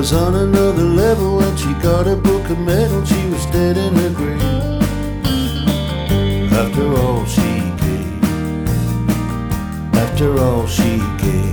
was on another level and she got a book of medal. She was dead in her grave after all she gave, after all she gave.